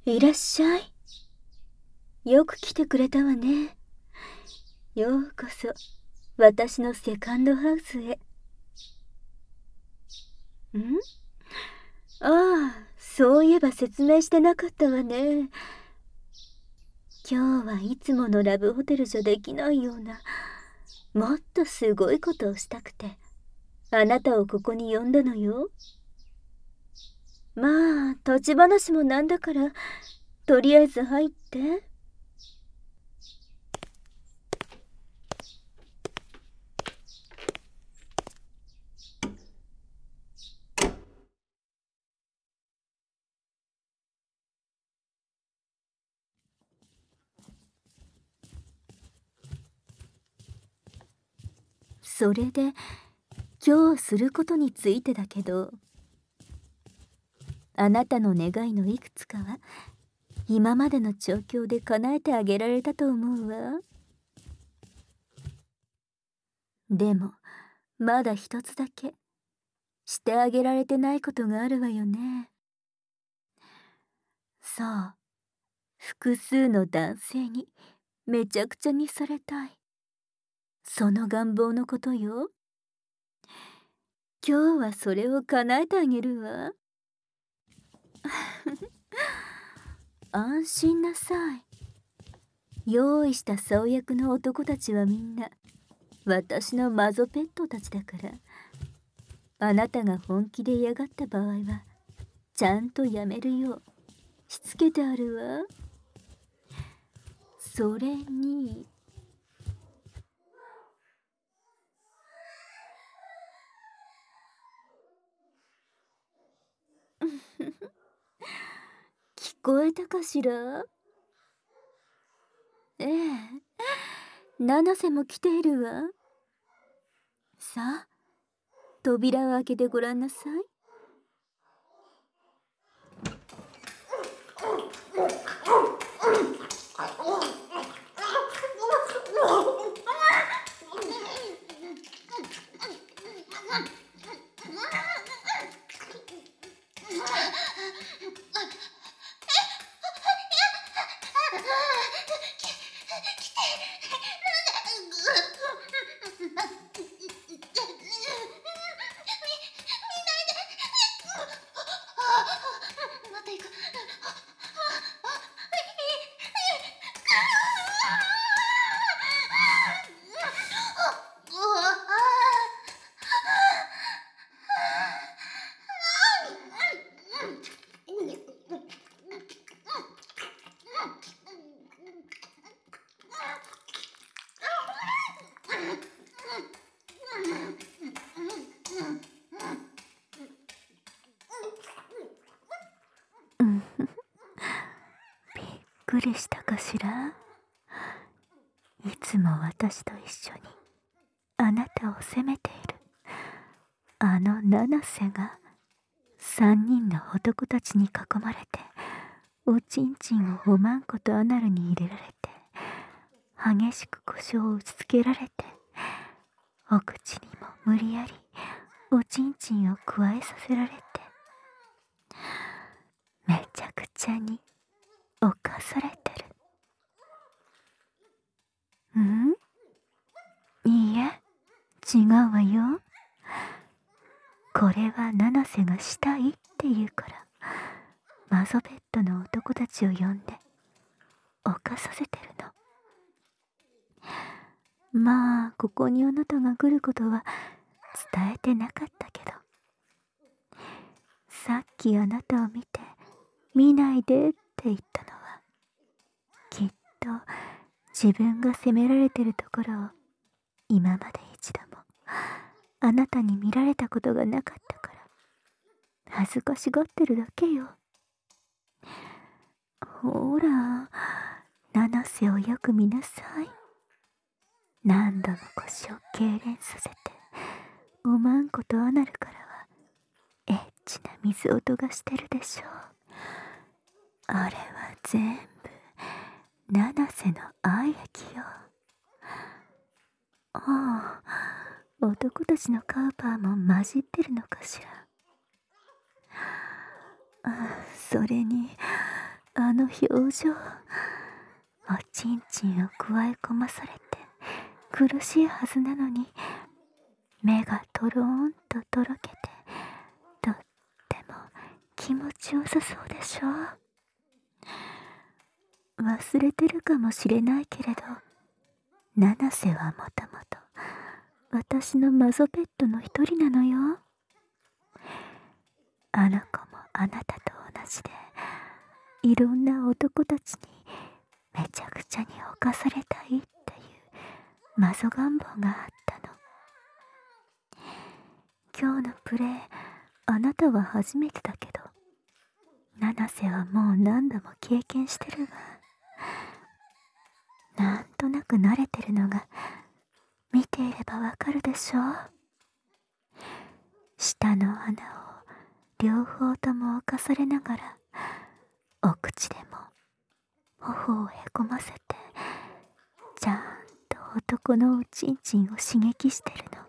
いらっしゃい。よく来てくれたわね。ようこそ私のセカンドハウスへ。ああ、そういえば説明してなかったわね。今日はいつものラブホテルじゃできないような、もっとすごいことをしたくてあなたをここに呼んだのよ。まあ土地話もなんだから、とりあえず入って。それで今日することについてだけど、あなたの願いのいくつかは今までの状況で叶えてあげられたと思うわ。でもまだ一つだけしてあげられてないことがあるわよね。そう、複数の男性にめちゃくちゃにされたい、その願望のことよ。今日はそれを叶えてあげるわ。安心なさい。用意した創薬の男たちはみんな私のマゾペットたちだから、あなたが本気で嫌がった場合はちゃんとやめるようしつけてあるわ。それに聞こえたかしら？ええ、七瀬も来ているわ。さあ、扉を開けてごらんなさい。びっくりしたかしら？いつも私と一緒にあなたを責めているあの七瀬が三人の男たちに囲まれておちんちんをおまんことアナルに入れられて、激しく胡椒を打ちつけられて、お口にも無理やりおちんちんを加えさせられて、めちゃくちゃに犯されてる。いいえ、違うわよ。これは七瀬がしたいって言うからマゾベットの男たちを呼んで犯させてるの。まあここにあなたが来ることは伝えてなかったけど、さっきあなたを見て見ないでって言ったのは、きっと自分が責められてるところを今まで一度もあなたに見られたことがなかったから恥ずかしがってるだけよ。ほら、七瀬をよく見なさい。何度も腰を痙攣させておまんことアナルからはエッチな水音がしてるでしょう。あれは全部七瀬の愛液よ。ああ、男たちのカウパーも混じってるのかしら。それにあの表情。おちんちんをくわえ込まされて苦しいはずなのに、目がとろーんととろけて、とっても気持ちよさそうでしょ。忘れてるかもしれないけれど、七瀬はもともと私のマゾペットの一人なのよ。あの子もあなたと同じで、いろんな男たちにめちゃくちゃに侵されたいっていうマゾ願望があったの。今日のプレイ、あなたは初めてだけど、七瀬はもう何度も経験してるわ。なんとなく慣れてるのが見ていればわかるでしょ。下の穴を両方とも侵されながら、お口でも頬をへこませて、ちゃんと男のおちんちんを刺激してるの。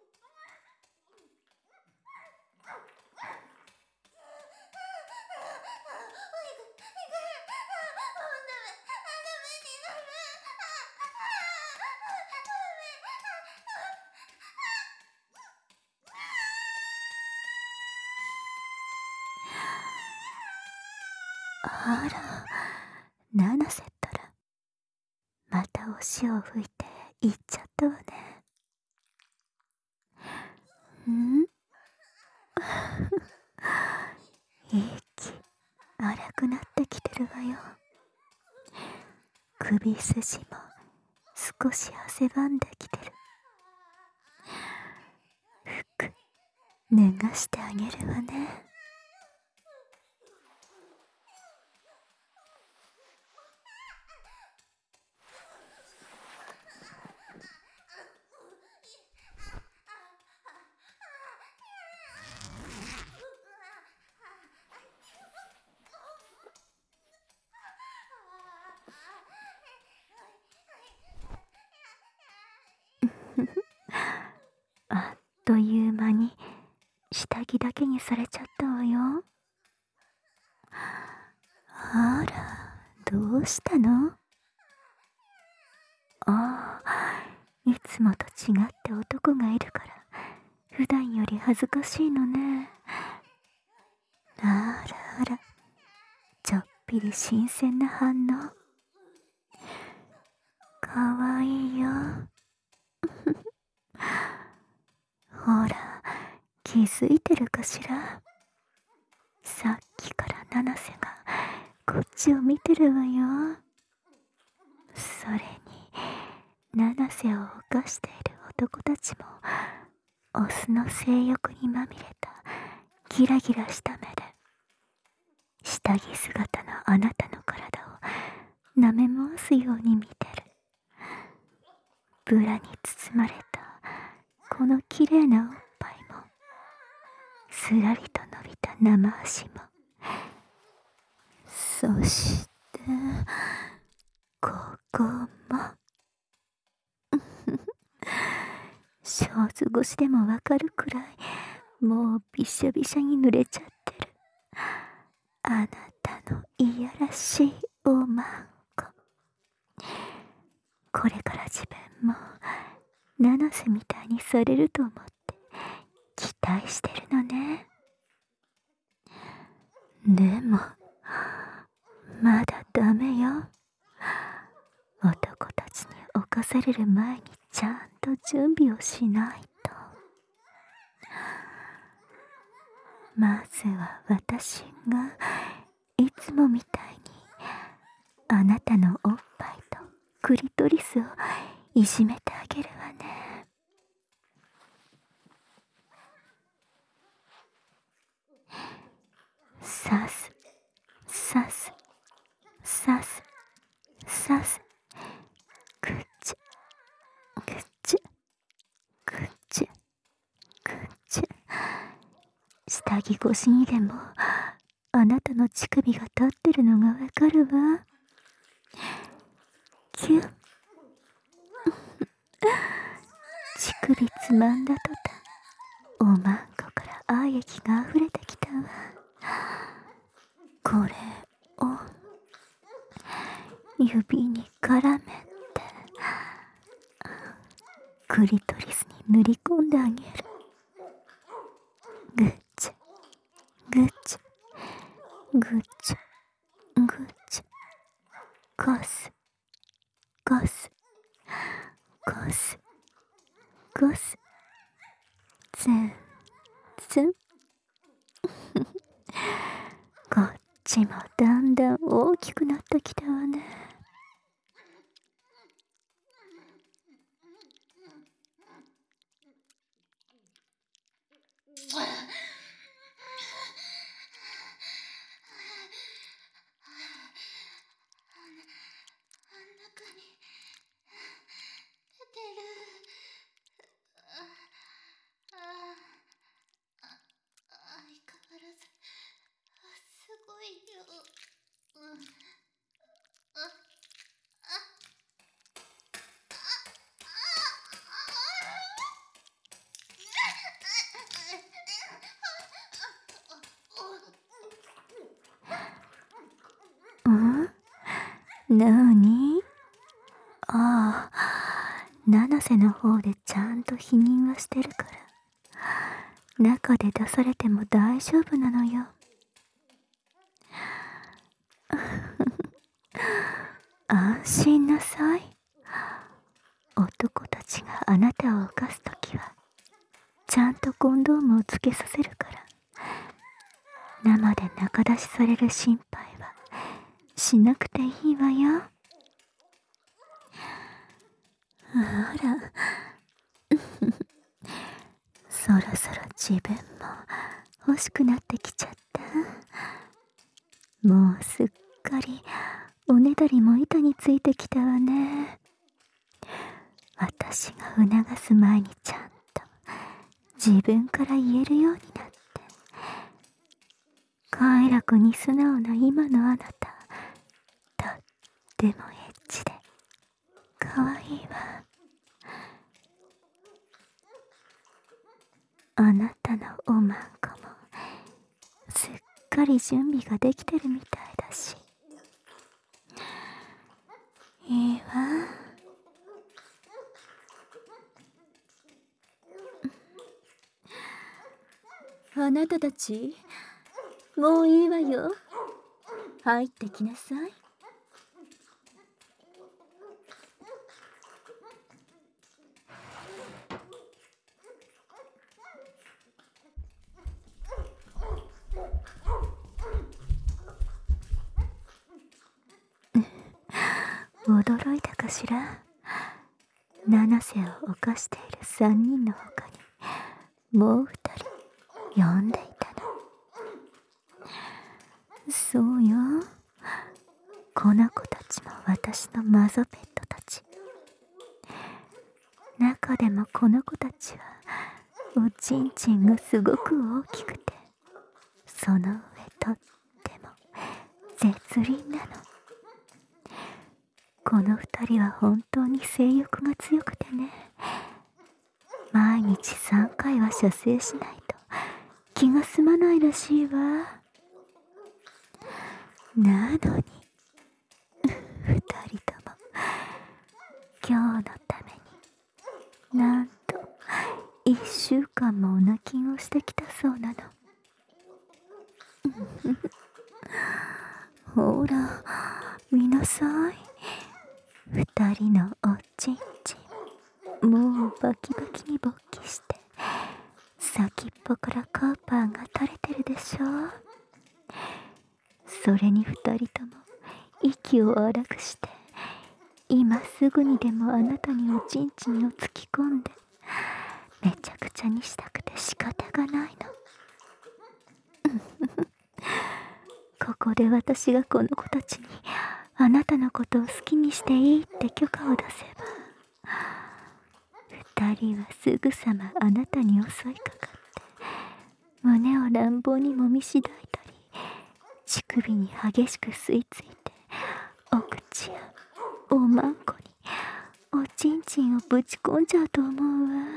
あら、七瀬ったらまたお塩を吹いて行っちゃったわね。ん息荒くなってきてるわよ。首筋も少し汗ばんできてる。服脱がしてあげるわね。あっという間に下着だけにされちゃったわよ。あら、どうしたの？ああ、いつもと違って男がいるから普段より恥ずかしいのね。あらあら、ちょっぴり新鮮な反応。かわいいよ。ほら、気づいてるかしら。さっきから七瀬がこっちを見てるわよ。それに七瀬を犯している男たちもオスの性欲にまみれたギラギラした目で下着姿のあなたの体を舐め回すように見てる。ブラに包まれたこの綺麗なおっぱいも、すらりと伸びた生足も、そしてここもショーツ越しでもわかるくらいもうびしゃびしゃに濡れちゃってる。あなたのいやらしいおまんこ。これから自分も七瀬みたいにされると思って期待してるのね。でもまだダメよ。男たちに侵される前にちゃんと準備をしないと。まずは私がいつもみたいにあなたのおっぱいとクリトリスをいじめてあげるわね。さすさすさすさす、くっちゅくっちゅくっちゅくっちゅ。下着越しにでもあなたの乳首が立ってるのがわかるわ。キュッ乳首つまんだとたん、おまんこから愛液が溢れてきたわ。これを指に絡めてクリトリスに塗り込んであげる。ぐっちゃぐっちゃぐっちゃぐっちゃ、ゴスゴスゴスゴス、ツンツンこっちもだんだん大きくなってきたわね。 中に出てる。相変わらずすごいよ。 なに？ああ、七瀬の方でちゃんと否認はしてるから、中で出されても大丈夫なのよ。安心なさい。男たちがあなたを犯すときはちゃんとコンドームをつけさせるから、生で仲出しされる心配はしなくていいわよ。あらそろそろ自分も欲しくなってきちゃった。もうすっかりおねだりも板についてきたわね。私が促す前にちゃんと自分から言えるようになって、快楽に素直な今のあなた、とってもエッチでかわいいわ。あなたのおまんこもすっかり準備ができてるみたいだし、いいわ。あなたたち、もういいわよ。入ってきなさい。驚いたかしら。七瀬を犯している3人の他にもう2人呼んでいたの。そうよ、この子たちも私のマゾペットたち。中でもこの子たちはおちんちんがすごく大きくて、その上とっても絶倫なの。この2人は本当に性欲が強くてね、毎日3回は射精しないと気が済まないらしいわ。なのに2人とも今日のためになんと1週間もオナキンをしてきたそうなの。ほら見なさい、2人のおちんちん、もうバキバキに勃起して先っぽからカーパーが垂れてるでしょ。それに2人とも息を荒くして、今すぐにでもあなたにおちんちんを突き込んでめちゃくちゃにしたくて仕方がないの。ここで私がこの子たちにあなたのことを好きにしていいって許可を出せば、2人はすぐさまあなたに襲いかかって胸を乱暴にもみしだいたり、乳首に激しく吸い付いてお口やおまんこにおちんちんをぶち込んじゃうと思うわ。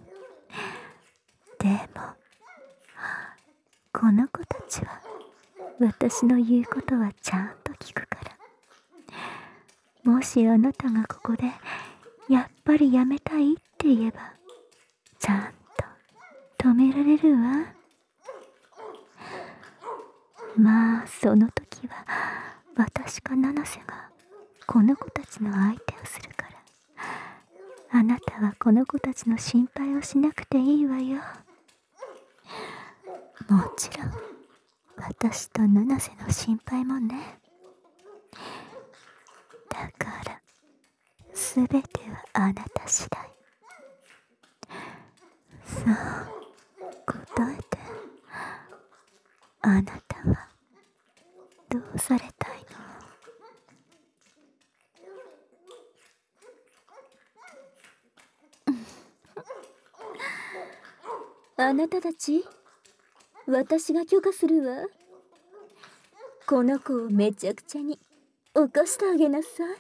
でもこの子たちは私の言うことはちゃんと聞くから。もしあなたがここでやっぱりやめたいって言えば、ちゃんと止められるわ。まあその時は私か七瀬がこの子たちの相手をするから、あなたはこの子たちの心配をしなくていいわよ。もちろん私と七瀬の心配もね。だから全てはあなた次第。さあ答えて。あなたはどうされたいの？あなたたち、私が許可するわ。この子をめちゃくちゃに起こしてあげなさい。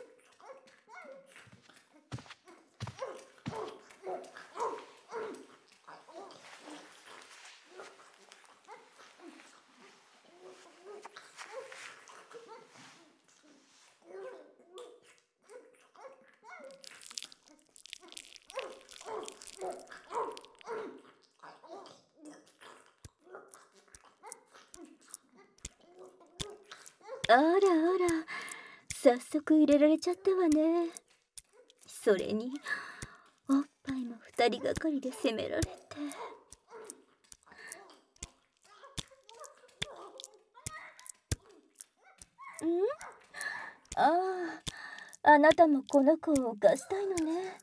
あらあら、早速入れられちゃったわね。それにおっぱいも二人がかりで責められて。ああ、あなたもこの子を犯したいのね。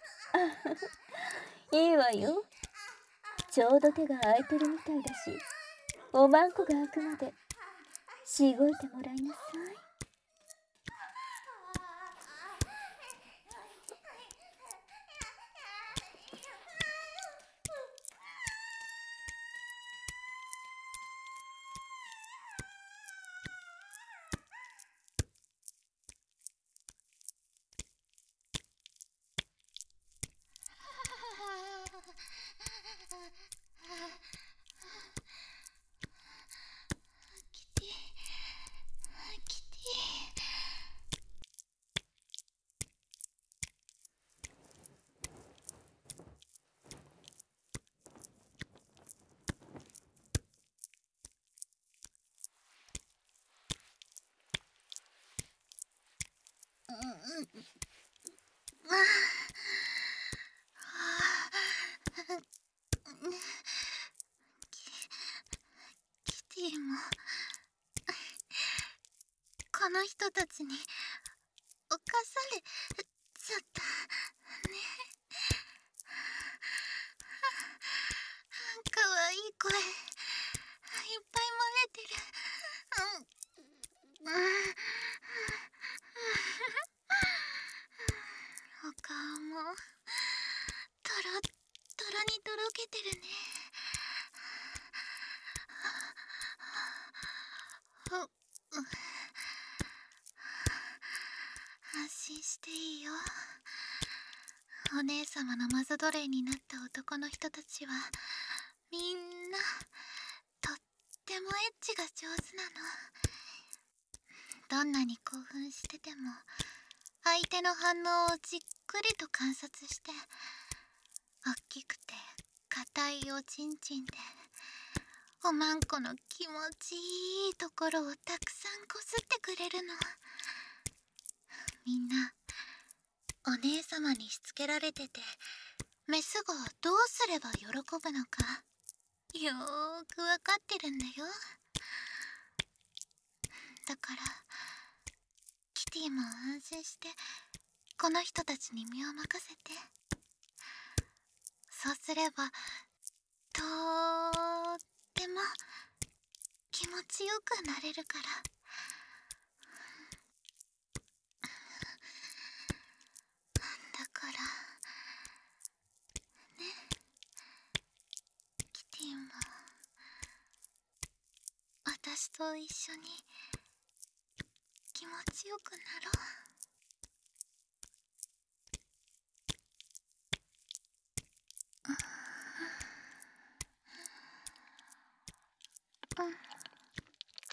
いいわよ。ちょうど手が空いてるみたいだし、おまんこが開くまでしごいてもらいなさい。 キティ、キティ、キティもこの人たちに犯されちゃったね。かわいい声いっぱい漏れてる。お顔もトロットロにとろけてるね。安心していいよ。お姉様のマゾ奴隷になった男の人たちはみんなとってもエッチが上手なの。どんなに興奮してても相手の反応をじっくりと観察して、おっきくて硬いおちんちんでおまんこの気持ちいいところをたくさんこすってくれるの。みんなお姉様にしつけられてて、メスがどうすれば喜ぶのかよーくわかってるんだよ。だからキティも安心してこの人たちに身を任せて。そうすればとーっても気持ちよくなれるから。だからね、キティも私と一緒に気持ちよくなろう。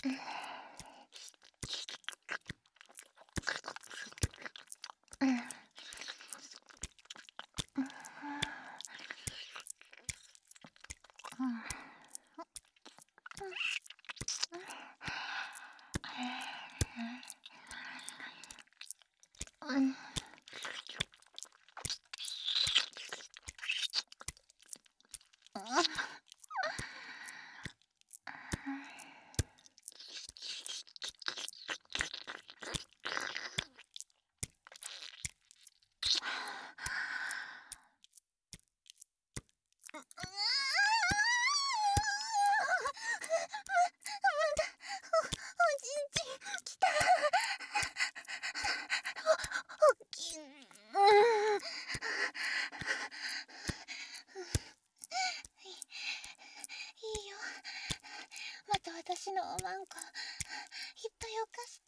私のおまんこいっぱいおかして。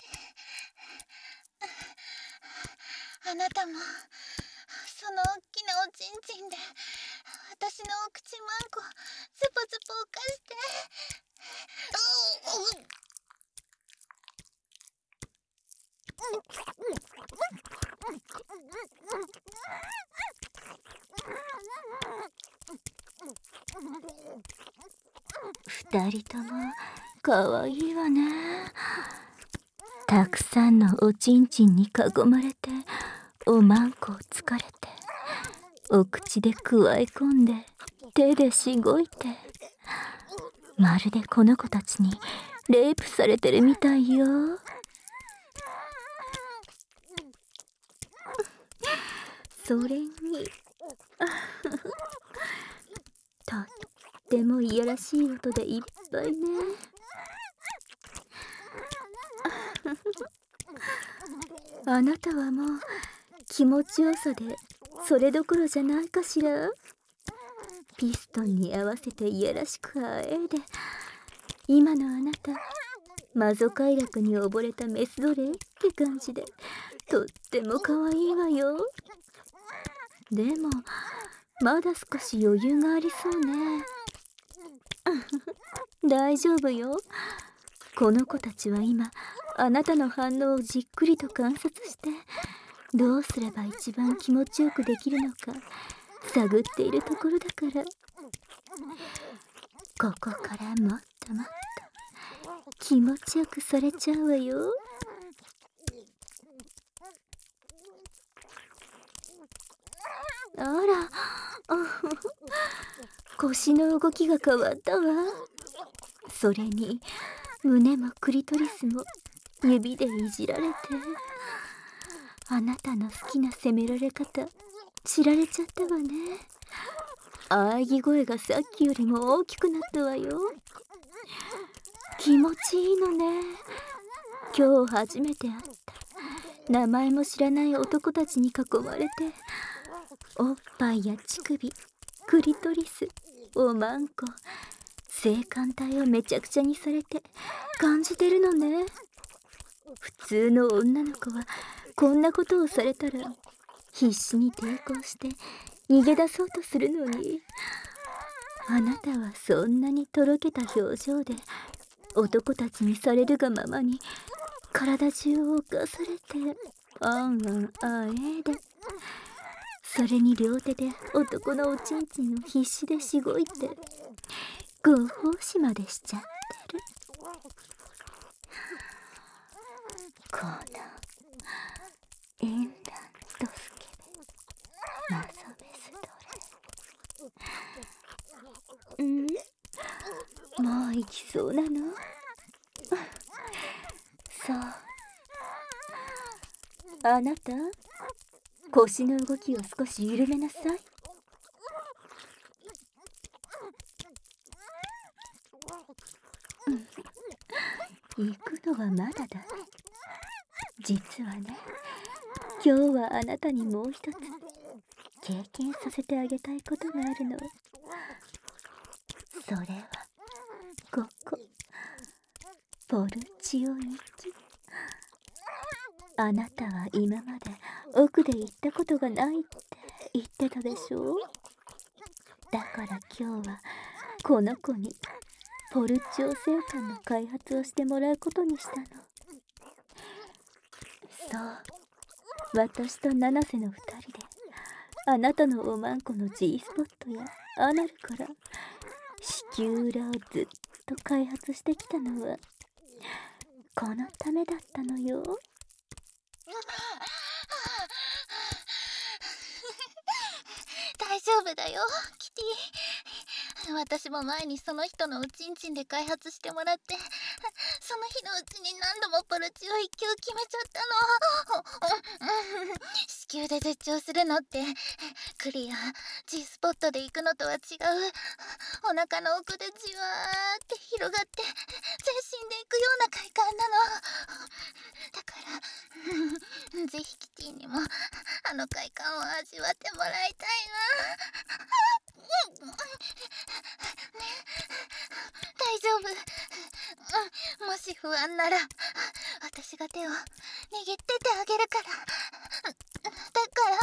あなたもそのおっきなおちんちんで私のお口まんこズポズポおかして。 二人ともかわいいわね。たくさんのおちんちんに囲まれておまんこをつかれてお口でくわえ込んで手でしごいて、まるでこの子たちにレイプされてるみたいよ。それにとってもいやらしい音でいっぱいね。あなたはもう気持ちよさでそれどころじゃないかしら。ピストンに合わせていやらしくあえいで、今のあなたマゾ快楽に溺れたメス奴隷って感じでとっても可愛いわよ。でもまだ少し余裕がありそうね。大丈夫よ。この子たちは今あなたの反応をじっくりと観察して、どうすれば一番気持ちよくできるのか探っているところだから。ここからもっともっと気持ちよくされちゃうわよ。あら腰の動きが変わったわ。それに胸もクリトリスも指でいじられて、あなたの好きな責められ方知られちゃったわね。喘ぎ声がさっきよりも大きくなったわよ。気持ちいいのね。今日初めて会った名前も知らない男たちに囲まれて、おっぱいや乳首、クリトリス、おまんこ、性感帯をめちゃくちゃにされて感じてるのね。普通の女の子はこんなことをされたら必死に抵抗して逃げ出そうとするのに、あなたはそんなにとろけた表情で男たちにされるがままに体中を犯されて、あんあんあえで、それに両手で男のおちんちんを必死でしごいてご奉仕までしちゃってる。このインランドスケベマゾメス奴隷。もう行きそうなの？そう。あなた、腰の動きを少し緩めなさい。行くのはまだだ。実はね、今日はあなたにもう一つ経験させてあげたいことがあるの。それはここポルチオ行き。あなたは今まで奥で行ったことがないって言ってたでしょ。だから今日はこの子にポルチオ星艦の開発をしてもらうことにしたの。そう、私と七瀬の2人であなたのおまんこの G スポットやアナルから子宮裏をずっと開発してきたのはこのためだったのよ。 大丈夫だよキティ。私も前にその人のおちんちんで開発してもらって、その日のうちに何度もポルチを1級決めちゃったの。子宮で絶頂するのってクリア G スポットで行くのとは違う、お腹の奥でじわーって広がって全身で行くような快感なの。だからぜひキティにもあの快感を味わってもらいたいな。大丈夫、もし不安なら私が手を握っててあげるから。だから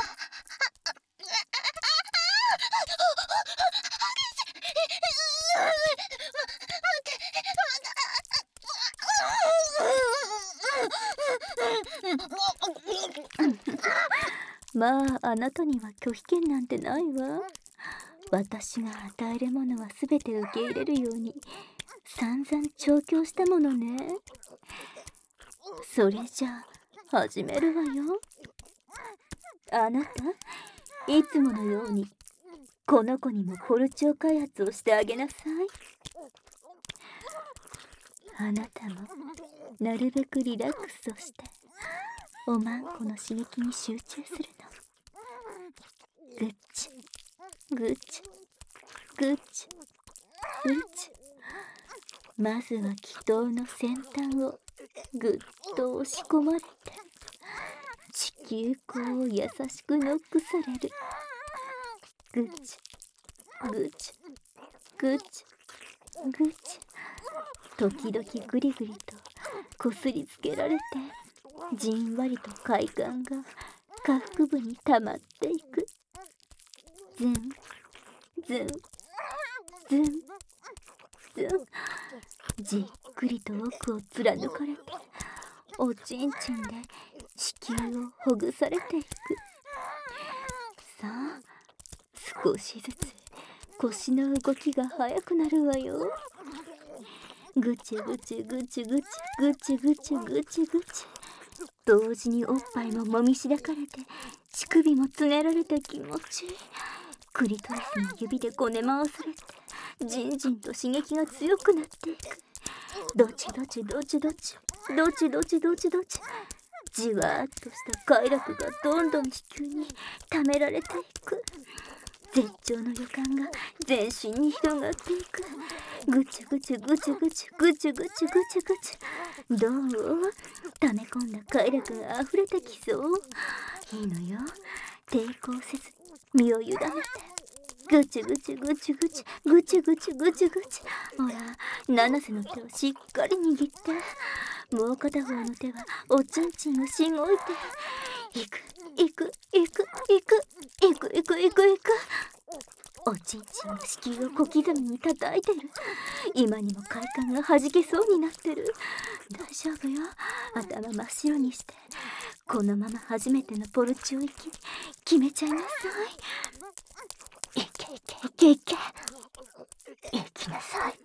まああなたには拒否権なんてないわ。私が与えるものは全て受け入れるように散々調教したものね。それじゃあ始めるわよ。あなたいつものようにこの子にもポルチオ開発をしてあげなさい。あなたもなるべくリラックスをしておまんこの刺激に集中するの。グッチグッチグッチグッチ。まずは気筒の先端をぐっと押し込まれて地球口を優しくノックされる。グッチグッチグッチグッチ。時々グリグリとこすりつけられてじんわりと快感が下腹部に溜まっていく。ズンズンズンズン。じっくりと奥を貫かれておちんちんで子宮をほぐされていく。さあ少しずつ腰の動きが速くなるわよ。ぐちぐちぐちぐちぐちぐちぐちぐち。同時におっぱいももみしだかれて乳首もつねられて気持ちいい。クリトリスの指でこね回されてじんじんと刺激が強くなっていく。どちどちどちどちどちどちどちどち。じわーっとした快楽がどんどん子宮に溜められていく。絶頂の予感が全身に広がっていく。ぐちぐちぐちぐちぐちぐちぐちぐち。どう溜め込んだ快楽が溢れてきそう。いいのよ、抵抗せず身を委ねてぐちぐちぐちぐちぐちぐちぐちぐち。ほら七瀬の手をしっかり握って、もう片方の手はおちんちんをしごいていくいくいくいくいくいくいくいく。おちんちんの子宮を小刻みに叩いてる。今にも快感がはじけそうになってる。大丈夫よ、頭真っ白にしてこのまま初めてのポルチオ行き決めちゃいなさい。いけいけいけいけ行きなさい。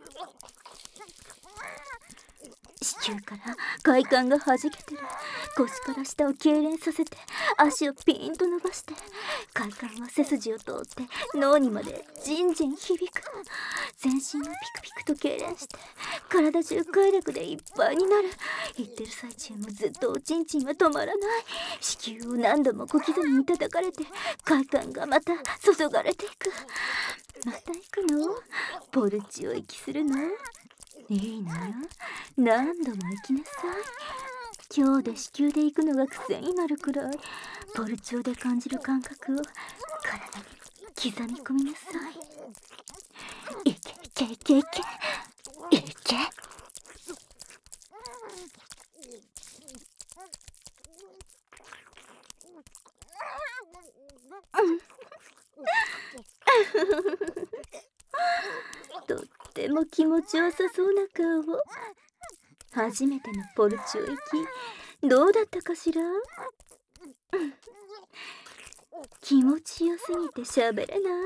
子宮から快感がはじけてる。腰から下を痙攣させて足をピーンと伸ばして快感は背筋を通って脳にまでじんじん響く。全身がピクピクと痙攣して体中快楽でいっぱいになる。言ってる最中もずっとおちんちんは止まらない。子宮を何度も小刻みに叩かれて快感がまた注がれていく。また行くの？ポルチオ行きするの？いいのよ、何度も行きなさい。今日で子宮で行くのが癖になるくらいポルチオで感じる感覚を体に刻み込みなさい。いけいけいけいけいけ。とってもも気持ちよさそうな顔。初めてのポルチョ行き、どうだったかしら？気持ちよすぎて喋れない？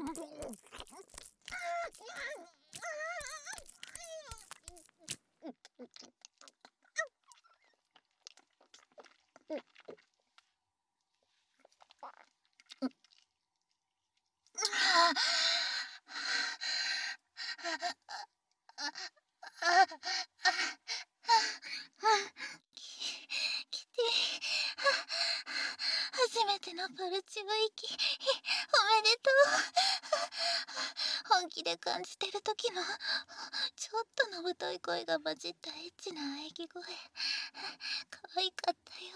キティ、初めてのポルチゴ行き、おめでとう。本気で感じてる時のちょっとの太い声が混じったエッチな喘ぎ声、可愛かったよ。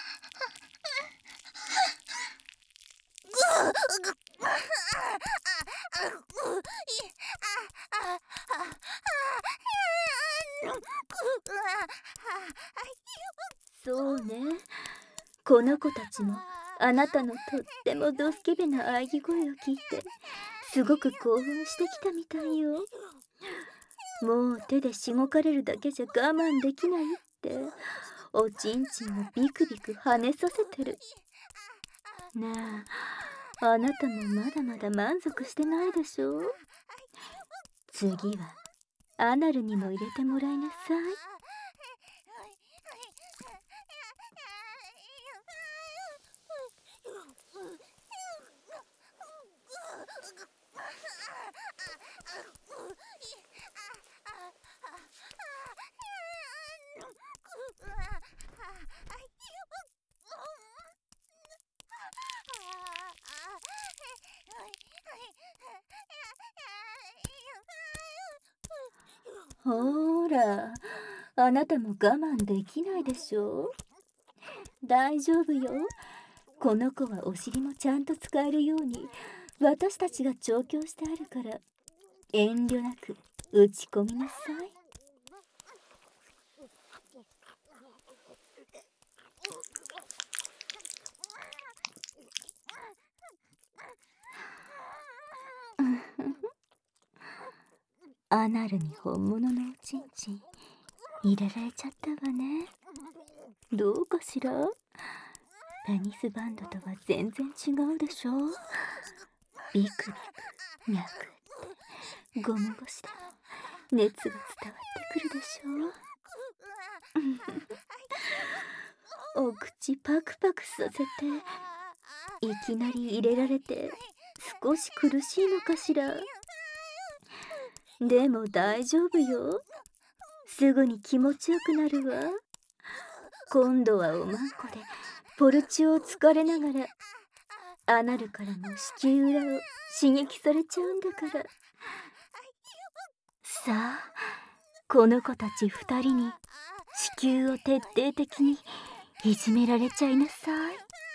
そうね、この子たちもあなたのとってもドスケベな喘ぎ声を聞いてすごく興奮してきたみたいよ。もう手でしごかれるだけじゃ我慢できないっておちんちんをビクビク跳ねさせてる。ねえ、あなたもまだまだ満足してないでしょ。次はアナルにも入れてもらいなさい。ほーら、あなたも我慢できないでしょ。大丈夫よ。この子はお尻もちゃんと使えるように私たちが調教してあるから遠慮なく打ち込みなさい。アナルに本物のおちんちん入れられちゃったわね。どうかしら？ペニスバンドとは全然違うでしょ。ビクビク脈ってゴム越しでも熱が伝わってくるでしょ。お口パクパクさせていきなり入れられて少し苦しいのかしら。でも大丈夫よ。すぐに気持ちよくなるわ。今度はおまんこでポルチを疲れながらアナルからも子宮裏を刺激されちゃうんだから。さあ、この子たち2人に子宮を徹底的にいじめられちゃいなさい。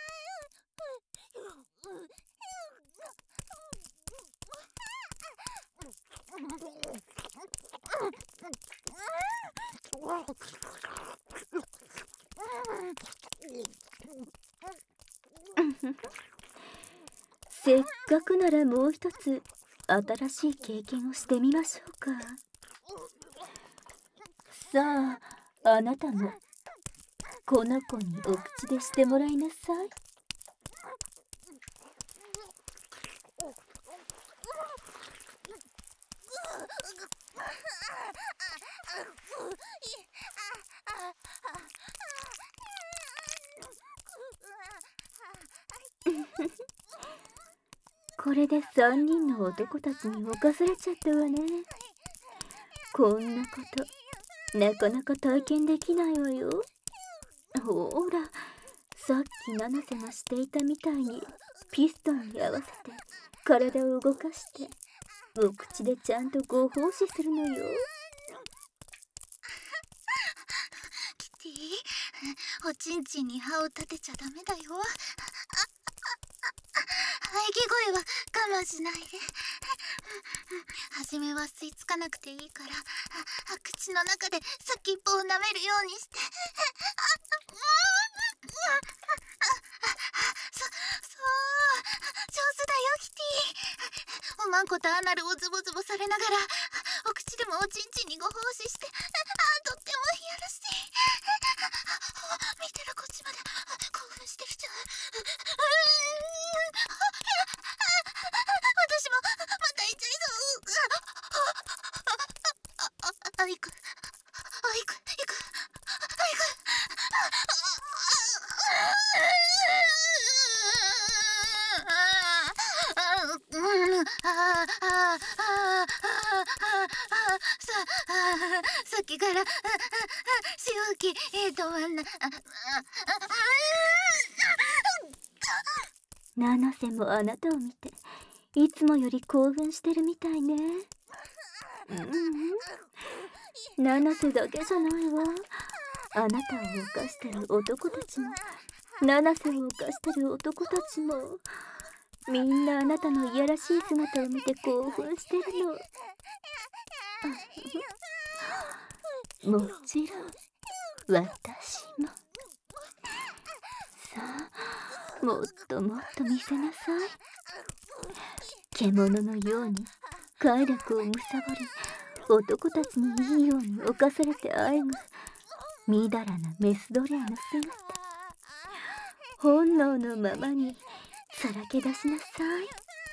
せっかくならもう一つ新しい経験をしてみましょうか。さあ、あなたもこの子にお口でしてもらいなさい。これで3人の男たちに侵されちゃったわね。こんなことなかなか体験できないわよ。ほら、さっき七瀬がしていたみたいにピストンに合わせて体を動かしてお口でちゃんとご奉仕するのよ。 キティ、おちんちんに歯を立てちゃダメだよ。喘ぎ声は我慢しないで。初めは吸い付かなくていいから口の中で先っぽを舐めるようにして。そう上手だよキティ。おまんことアナルをズボズボされながらお口でもおちんちんにご奉仕して、とってもいやらしい。見てるこっちまで興奮してきちゃう。私もまた行っちゃいそう。行く。さっきから潮吹き止まんな。 七瀬もあなたを見ていつもより興奮してるみたいね。七瀬だけじゃないわ。あなたを犯してる男たちも、七瀬を犯してる男たちも、みんなあなたのいやらしい姿を見て興奮してるの。もちろん私も。さあ、もっともっと見せなさい。獣のように快楽を貪り、男たちにいいように侵されてあえぐみだらなメス奴隷の姿、本能のままにさらけ出しなさい。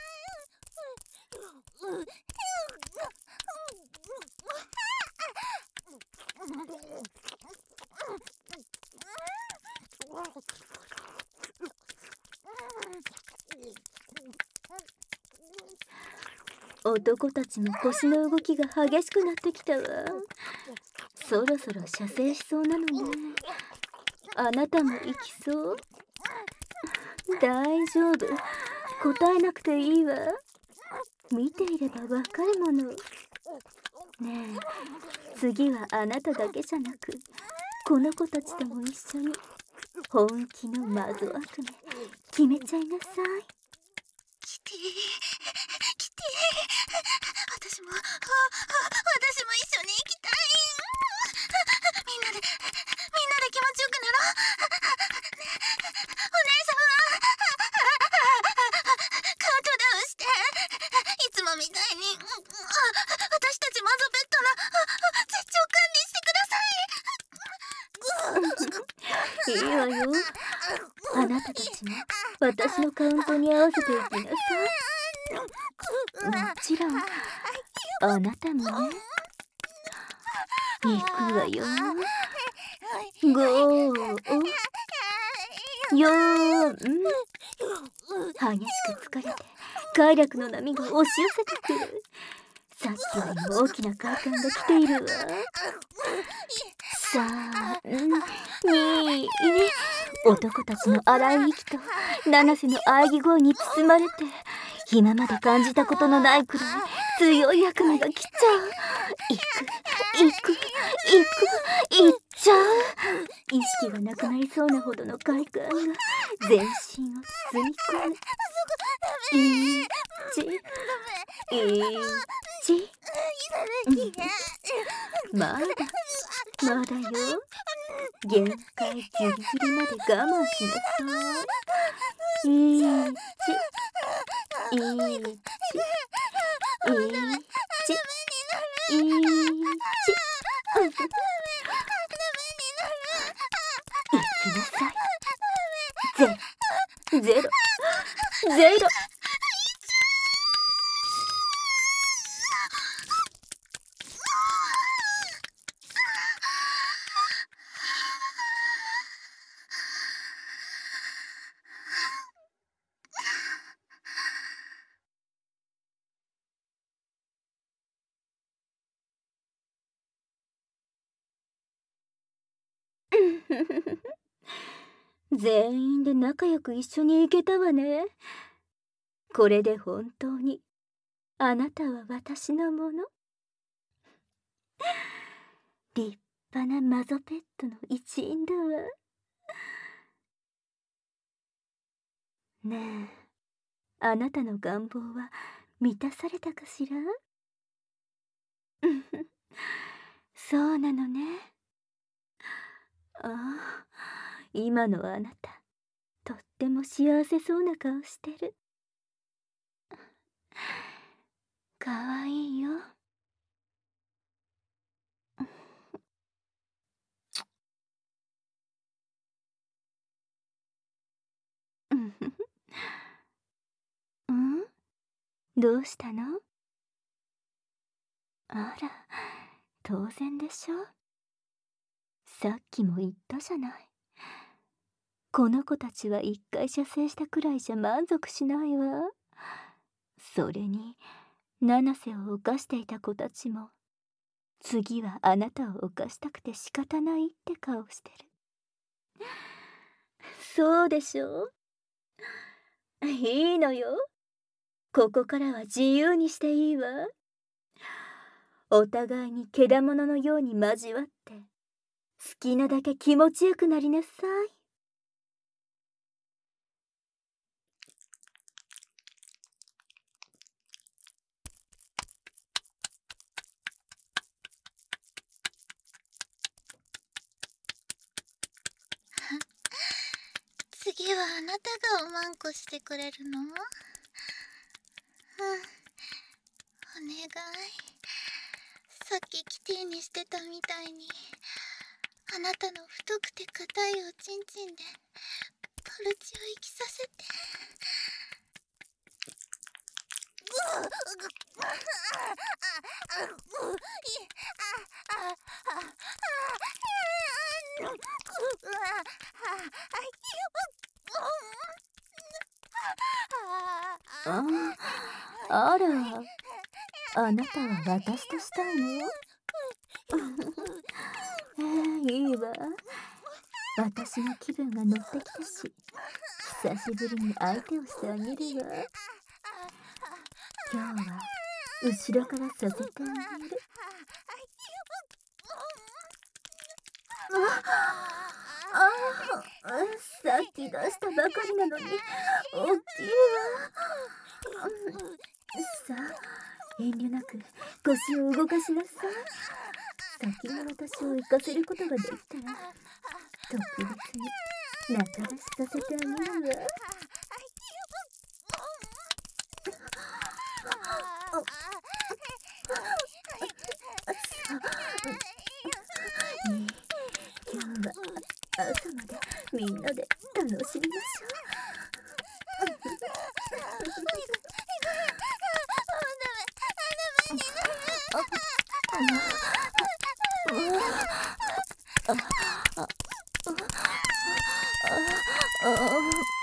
男たちも腰の動きが激しくなってきたわ。そろそろ射精しそうなのね。あなたも行きそう？大丈夫、答えなくていいわ。見ていればわかるもの。ねえ、次はあなただけじゃなくこの子たちとも一緒に本気のマゾ悪夢決めちゃいなさい。 来て私も一緒に行きたい。みんなで気持ちよくなろう。お姉さんはカウントダウンして、いつもみたいに私たちマゾペットの絶頂管理してください。 いいわよ。あなたたちも私のカウントに合わせていきなさい。もちろんあなたもね。行くわよ。5、4。激しく疲れて快楽の波が押し寄せてくる。さっきよりも大きな快感が来ているわ。3、2。男たちの荒い息と七瀬の喘ぎ声に包まれて、今まで感じたことのないくらい強い悪夢が来ちゃう。行っちゃう。意識がなくなりそうなほどの快感が全身を包み込む。まだよ。限界ギリギリまで我慢しなさい。行きなさい。ゼロ。全員で仲良く一緒に行けたわね。これで本当にあなたは私のもの。立派なマゾペットの一員だわ。ねえ、あなたの願望は満たされたかしら？そうなのね。ああ、今のあなたとっても幸せそうな顔してる。かわいいよ。 どうしたの？あら、当然でしょ。さっきも言ったじゃない。この子たちは一回射精したくらいじゃ満足しないわ。それに七瀬を犯していた子たちも次はあなたを犯したくて仕方ないって顔してる。そうでしょ。いいのよ。ここからは自由にしていいわ。お互いにけだもののように交わって好きなだけ気持ちよくなりなさい。 次はあなたがおまんこしてくれるの？お願い。さっきキティにしてたみたいにあなたの太くて硬いおちんちんでパルチを生きさせて。 あら、あなたは私としたいの？いいわ。私の気分が乗ってきたし、久しぶりに相手をしてあげるわ。今日は後ろからさせてあげる。さっき出したばかりなのに大きいわ。さあ、遠慮なく腰を動かしなさい。先に私を行かせることができたら特別に仲出しさせてあげるわ。今日は朝までみんなで楽しみましょう。ああ。